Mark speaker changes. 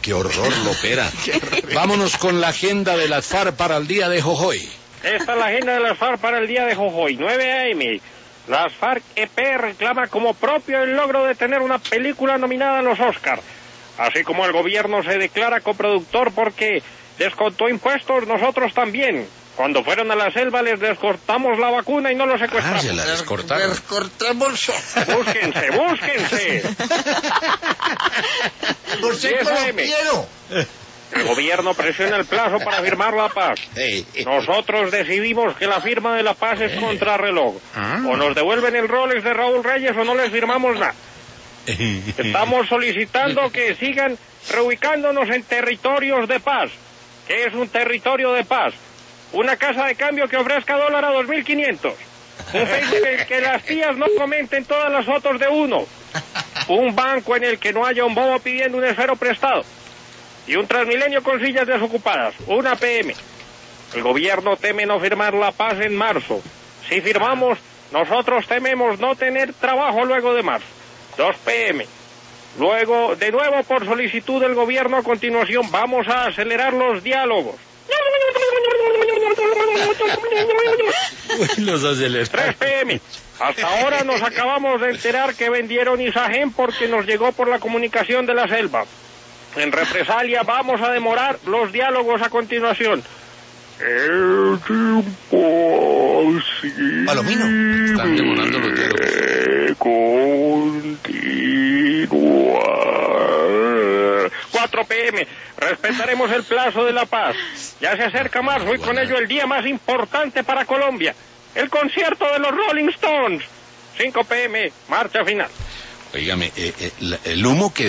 Speaker 1: qué horror, Lopera. Vámonos con la agenda de las FARC para el día de Jojoy.
Speaker 2: Esta es la agenda de las FARC para el día de Jojoy, 9 a.m. Las FARC-EP reclama como propio el logro de tener una película nominada a los Oscars. Así como el gobierno se declara coproductor porque descontó impuestos, nosotros también. Cuando fueron a la selva les descortamos la vacuna y no los secuestramos.
Speaker 1: Se la descortaron.
Speaker 3: Descortamos.
Speaker 2: Búsquense.
Speaker 3: José Colombiano.
Speaker 2: El gobierno presiona el plazo para firmar la paz. Nosotros decidimos que la firma de la paz es contrarreloj. O nos devuelven el Rolex de Raúl Reyes o no les firmamos nada. Estamos solicitando que sigan reubicándonos en territorios de paz. ¿Qué es un territorio de paz? Una casa de cambio que ofrezca dólar a 2.500. Un Facebook en el que las tías no comenten todas las fotos de uno. Un banco en el que no haya un bobo pidiendo un esfero prestado. Y un Transmilenio con sillas desocupadas. 1 p.m. El gobierno teme no firmar la paz en marzo. Si firmamos, nosotros tememos no tener trabajo luego de marzo. 2 p.m. Luego, de nuevo por solicitud del gobierno, a continuación vamos a acelerar los diálogos.
Speaker 1: Los aceleran.
Speaker 2: 3 p.m. Hasta ahora nos acabamos de enterar que vendieron Isagen porque nos llegó por la comunicación de la selva. En represalia vamos a demorar los diálogos a continuación. El tiempo
Speaker 1: Palomino. Están demorando los diálogos.
Speaker 2: Continúa. 4 p.m. Respetaremos el plazo de la paz. Ya se acerca marzo y con ello el día más importante para Colombia. El concierto de los Rolling Stones. 5 p.m. Marcha final.
Speaker 1: Óigame, el humo que